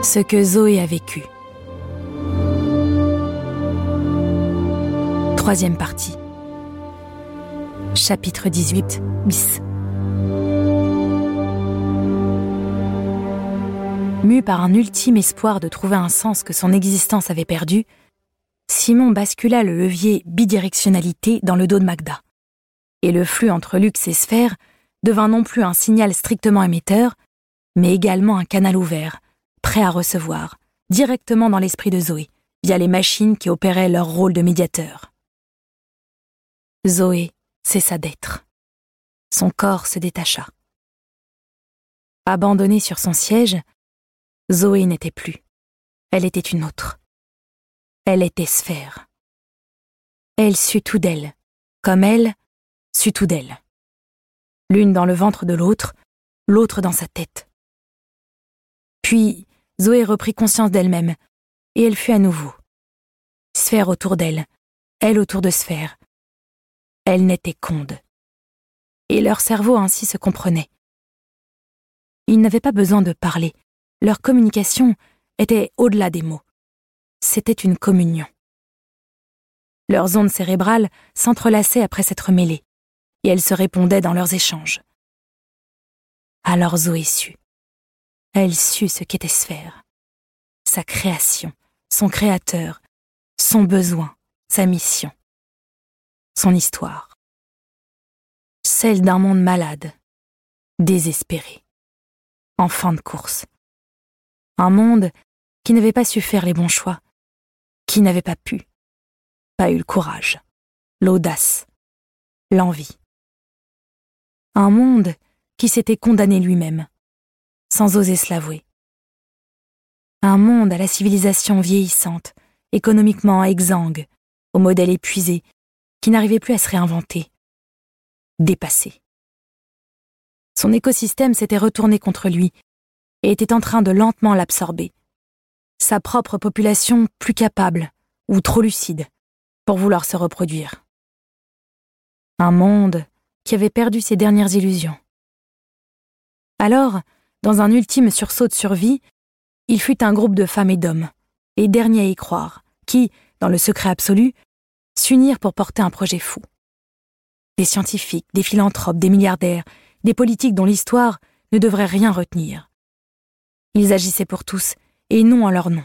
Ce que Zoé a vécu. Troisième partie. Chapitre 18 bis. Mû par un ultime espoir de trouver un sens que son existence avait perdu, Simon bascula le levier bidirectionnalité dans le dos de Magda. Et le flux entre Lux et Sphère devint non plus un signal strictement émetteur, mais également un canal ouvert, prêt à recevoir, directement dans l'esprit de Zoé, via les machines qui opéraient leur rôle de médiateur. Zoé cessa d'être. Son corps se détacha. Abandonnée sur son siège, Zoé n'était plus. Elle était une autre. Elle était Sphère. Elle sut tout d'elle, comme elle sut tout d'elle. L'une dans le ventre de l'autre, l'autre dans sa tête. Puis, Zoé reprit conscience d'elle-même, et elle fut à nouveau. Sphère autour d'elle, elle autour de Sphère. Elle n'était qu'onde. Et leur cerveau ainsi se comprenait. Ils n'avaient pas besoin de parler. Leur communication était au-delà des mots. C'était une communion. Leurs ondes cérébrales s'entrelaçaient après s'être mêlées, et elles se répondaient dans leurs échanges. Alors Zoé sut. Elle sut ce qu'était Sphère. Sa création, son créateur, son besoin, sa mission. Son histoire. Celle d'un monde malade, désespéré, en fin de course. Un monde qui n'avait pas su faire les bons choix, qui n'avait pas pu, pas eu le courage, l'audace, l'envie. Un monde qui s'était condamné lui-même, sans oser se l'avouer. Un monde à la civilisation vieillissante, économiquement exsangue, au modèle épuisé, qui n'arrivait plus à se réinventer, dépassé. Son écosystème s'était retourné contre lui et était en train de lentement l'absorber. Sa propre population plus capable, ou trop lucide, pour vouloir se reproduire. Un monde qui avait perdu ses dernières illusions. Alors, dans un ultime sursaut de survie, il fut un groupe de femmes et d'hommes, les derniers à y croire, qui, dans le secret absolu, s'unirent pour porter un projet fou. Des scientifiques, des philanthropes, des milliardaires, des politiques dont l'histoire ne devrait rien retenir. Ils agissaient pour tous, et non en leur nom.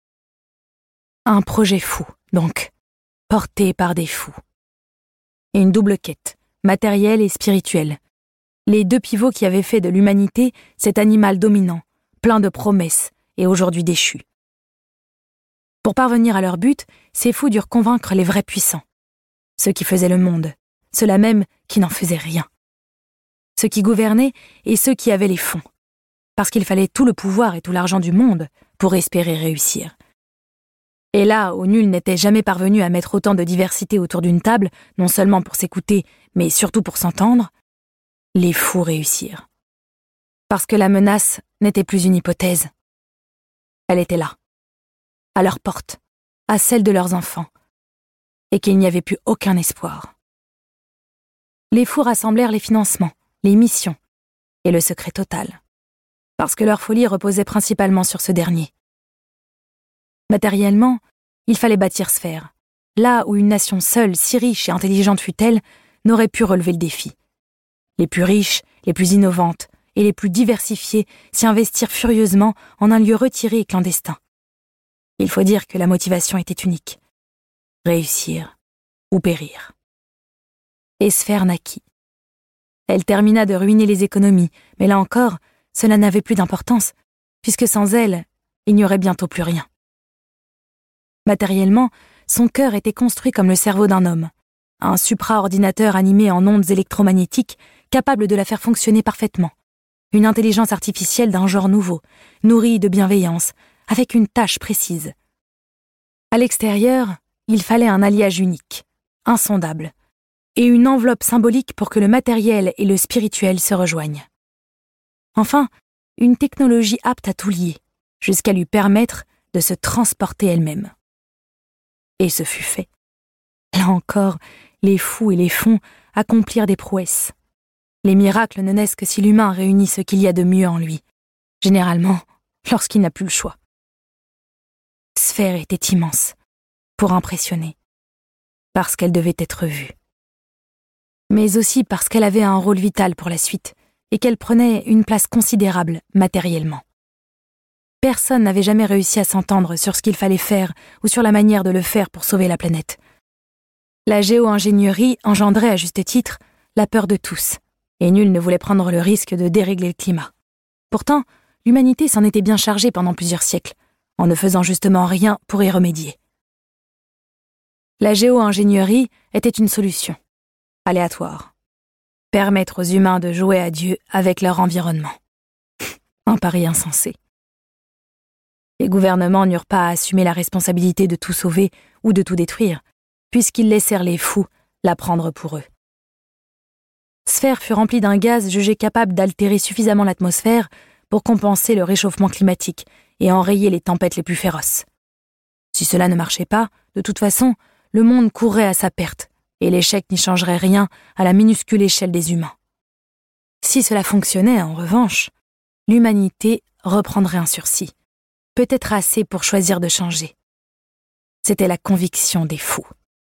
Un projet fou, donc, porté par des fous. Et une double quête, matérielle et spirituelle. Les deux pivots qui avaient fait de l'humanité cet animal dominant, plein de promesses et aujourd'hui déchu. Pour parvenir à leur but, ces fous durent convaincre les vrais puissants. Ceux qui faisaient le monde, ceux-là même qui n'en faisaient rien. Ceux qui gouvernaient et ceux qui avaient les fonds. Parce qu'il fallait tout le pouvoir et tout l'argent du monde pour espérer réussir. Et là où nul n'était jamais parvenu à mettre autant de diversité autour d'une table, non seulement pour s'écouter, mais surtout pour s'entendre, les fous réussirent. Parce que la menace n'était plus une hypothèse. Elle était là, à leur porte, à celle de leurs enfants, et qu'il n'y avait plus aucun espoir. Les fous rassemblèrent les financements, les missions, et le secret total, parce que leur folie reposait principalement sur ce dernier. Matériellement, il fallait bâtir Sphère, là où une nation seule, si riche et intelligente fût-elle, n'aurait pu relever le défi. Les plus riches, les plus innovantes et les plus diversifiées s'y investirent furieusement en un lieu retiré et clandestin. Il faut dire que la motivation était unique. Réussir ou périr. Et Sphère naquit. Elle termina de ruiner les économies, mais là encore, cela n'avait plus d'importance, puisque sans elle, il n'y aurait bientôt plus rien. Matériellement, son cœur était construit comme le cerveau d'un homme, un supraordinateur animé en ondes électromagnétiques capable de la faire fonctionner parfaitement, une intelligence artificielle d'un genre nouveau, nourrie de bienveillance, avec une tâche précise. À l'extérieur, il fallait un alliage unique, insondable, et une enveloppe symbolique pour que le matériel et le spirituel se rejoignent. Enfin, une technologie apte à tout lier, jusqu'à lui permettre de se transporter elle-même. Et ce fut fait. Là encore, les fous et les fonds accomplirent des prouesses. Les miracles ne naissent que si l'humain réunit ce qu'il y a de mieux en lui, généralement lorsqu'il n'a plus le choix. Sphère était immense, pour impressionner, parce qu'elle devait être vue. Mais aussi parce qu'elle avait un rôle vital pour la suite et qu'elle prenait une place considérable matériellement. Personne n'avait jamais réussi à s'entendre sur ce qu'il fallait faire ou sur la manière de le faire pour sauver la planète. La géo-ingénierie engendrait à juste titre la peur de tous, et nul ne voulait prendre le risque de dérégler le climat. Pourtant, l'humanité s'en était bien chargée pendant plusieurs siècles, en ne faisant justement rien pour y remédier. La géo-ingénierie était une solution, aléatoire. Permettre aux humains de jouer à Dieu avec leur environnement. Un pari insensé. Les gouvernements n'eurent pas à assumer la responsabilité de tout sauver ou de tout détruire, puisqu'ils laissèrent les fous la prendre pour eux. Sphère fut remplie d'un gaz jugé capable d'altérer suffisamment l'atmosphère pour compenser le réchauffement climatique et enrayer les tempêtes les plus féroces. Si cela ne marchait pas, de toute façon, le monde courrait à sa perte, et l'échec n'y changerait rien à la minuscule échelle des humains. Si cela fonctionnait, en revanche, l'humanité reprendrait un sursis, peut-être assez pour choisir de changer. C'était la conviction des fous.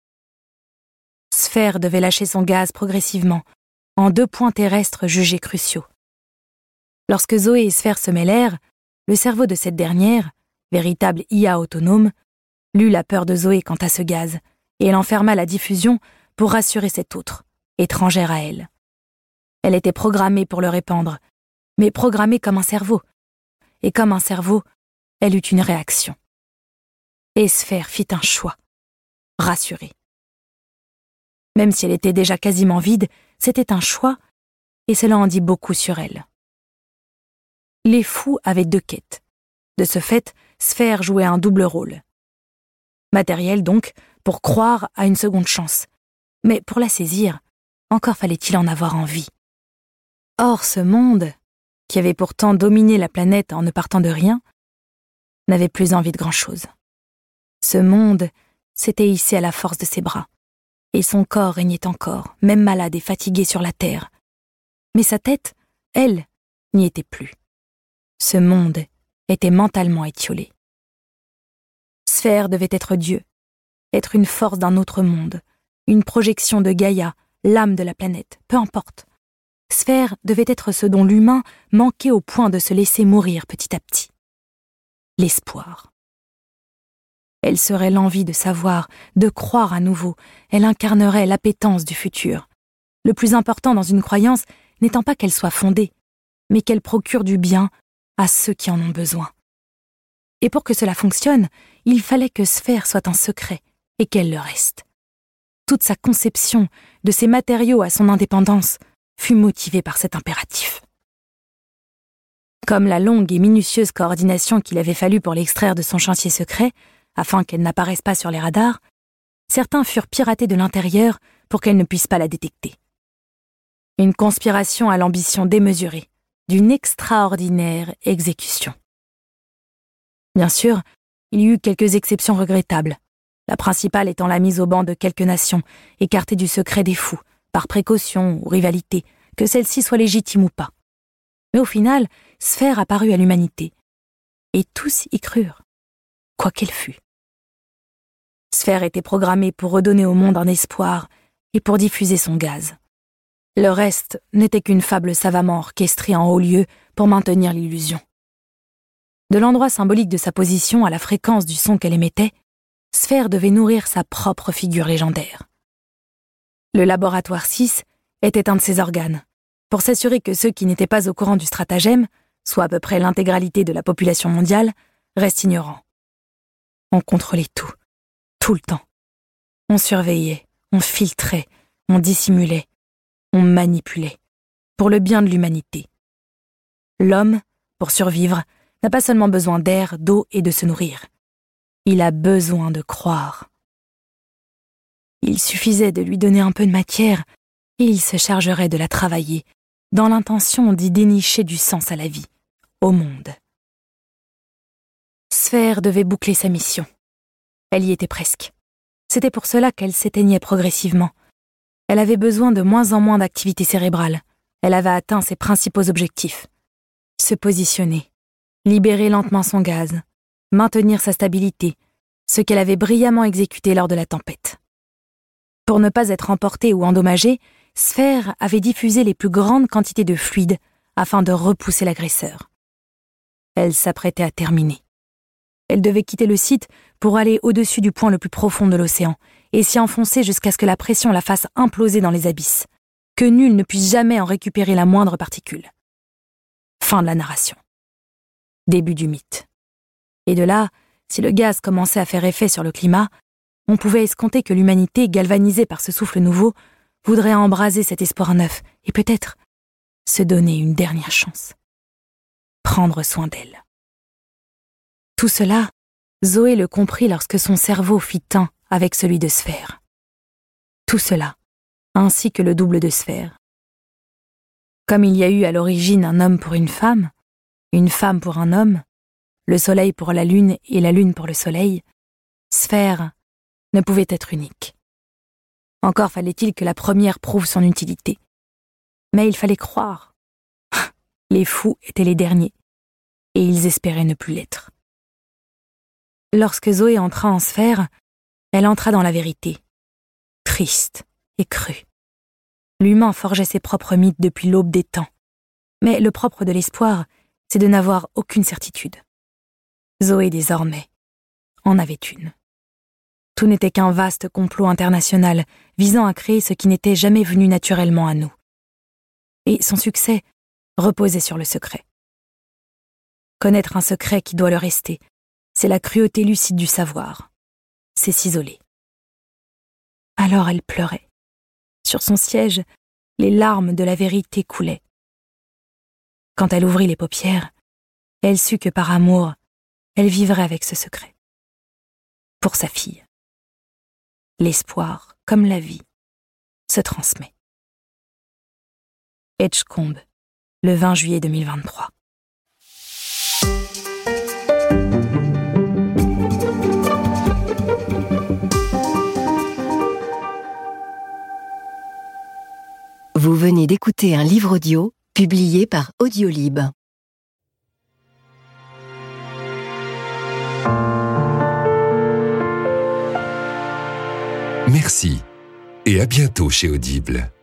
Sphère devait lâcher son gaz progressivement, en 2 points terrestres jugés cruciaux. Lorsque Zoé et Sphère se mêlèrent, le cerveau de cette dernière, véritable IA autonome, lut la peur de Zoé quant à ce gaz, et elle enferma la diffusion pour rassurer cette autre, étrangère à elle. Elle était programmée pour le répandre, mais programmée comme un cerveau. Et comme un cerveau, elle eut une réaction. Et Sphère fit un choix, rassurée. Même si elle était déjà quasiment vide, c'était un choix, et cela en dit beaucoup sur elle. Les fous avaient 2 quêtes. De ce fait, Sphère jouait un double rôle. Matériel donc, pour croire à une seconde chance. Mais pour la saisir, encore fallait-il en avoir envie. Or ce monde, qui avait pourtant dominé la planète en ne partant de rien, n'avait plus envie de grand-chose. Ce monde s'était hissé à la force de ses bras, et son corps régnait encore, même malade et fatigué sur la terre. Mais sa tête, elle, n'y était plus. Ce monde était mentalement étiolé. Sphère devait être Dieu, être une force d'un autre monde, une projection de Gaïa, l'âme de la planète, peu importe. Sphère devait être ce dont l'humain manquait au point de se laisser mourir petit à petit. L'espoir. Elle serait l'envie de savoir, de croire à nouveau, elle incarnerait l'appétence du futur. Le plus important dans une croyance n'étant pas qu'elle soit fondée, mais qu'elle procure du bien à ceux qui en ont besoin. Et pour que cela fonctionne, il fallait que Sphère soit un secret et qu'elle le reste. Toute sa conception de ces matériaux à son indépendance fut motivée par cet impératif. Comme la longue et minutieuse coordination qu'il avait fallu pour l'extraire de son chantier secret, afin qu'elle n'apparaisse pas sur les radars, certains furent piratés de l'intérieur pour qu'elle ne puisse pas la détecter. Une conspiration à l'ambition démesurée, d'une extraordinaire exécution. Bien sûr, il y eut quelques exceptions regrettables, la principale étant la mise au ban de quelques nations, écartées du secret des fous, par précaution ou rivalité, que celle-ci soit légitime ou pas. Mais au final, Sphère apparut à l'humanité, et tous y crurent, quoi qu'elle fût. Sphère était programmée pour redonner au monde un espoir et pour diffuser son gaz. Le reste n'était qu'une fable savamment orchestrée en haut lieu pour maintenir l'illusion. De l'endroit symbolique de sa position à la fréquence du son qu'elle émettait, Sphère devait nourrir sa propre figure légendaire. Le laboratoire 6 était un de ses organes, pour s'assurer que ceux qui n'étaient pas au courant du stratagème, soit à peu près l'intégralité de la population mondiale, restent ignorants. On contrôlait tout le temps. On surveillait, on filtrait, on dissimulait, on manipulait, pour le bien de l'humanité. L'homme, pour survivre, n'a pas seulement besoin d'air, d'eau et de se nourrir. Il a besoin de croire. Il suffisait de lui donner un peu de matière et il se chargerait de la travailler, dans l'intention d'y dénicher du sens à la vie, au monde. Sphère devait boucler sa mission. Elle y était presque. C'était pour cela qu'elle s'éteignait progressivement. Elle avait besoin de moins en moins d'activité cérébrale. Elle avait atteint ses principaux objectifs. Se positionner, libérer lentement son gaz, maintenir sa stabilité, ce qu'elle avait brillamment exécuté lors de la tempête. Pour ne pas être emportée ou endommagée, Sphère avait diffusé les plus grandes quantités de fluide afin de repousser l'agresseur. Elle s'apprêtait à terminer. Elle devait quitter le site pour aller au-dessus du point le plus profond de l'océan et s'y enfoncer jusqu'à ce que la pression la fasse imploser dans les abysses, que nul ne puisse jamais en récupérer la moindre particule. Fin de la narration. Début du mythe. Et de là, si le gaz commençait à faire effet sur le climat, on pouvait escompter que l'humanité, galvanisée par ce souffle nouveau, voudrait embraser cet espoir neuf et peut-être se donner une dernière chance. Prendre soin d'elle. Tout cela, Zoé le comprit lorsque son cerveau fit un avec celui de Sphère. Tout cela, ainsi que le double de Sphère. Comme il y a eu à l'origine un homme pour une femme pour un homme, le soleil pour la lune et la lune pour le soleil, Sphère ne pouvait être unique. Encore fallait-il que la première prouve son utilité. Mais il fallait croire. Les fous étaient les derniers, et ils espéraient ne plus l'être. Lorsque Zoé entra en Sphère, elle entra dans la vérité, triste et crue. L'humain forgeait ses propres mythes depuis l'aube des temps, mais le propre de l'espoir, c'est de n'avoir aucune certitude. Zoé, désormais, en avait une. Tout n'était qu'un vaste complot international visant à créer ce qui n'était jamais venu naturellement à nous. Et son succès reposait sur le secret. Connaître un secret qui doit le rester, c'est la cruauté lucide du savoir. C'est s'isoler. Alors elle pleurait. Sur son siège, les larmes de la vérité coulaient. Quand elle ouvrit les paupières, elle sut que par amour, elle vivrait avec ce secret. Pour sa fille. L'espoir, comme la vie, se transmet. Edgecombe, le 20 juillet 2023. Vous venez d'écouter un livre audio publié par Audiolib. Merci et à bientôt chez Audible.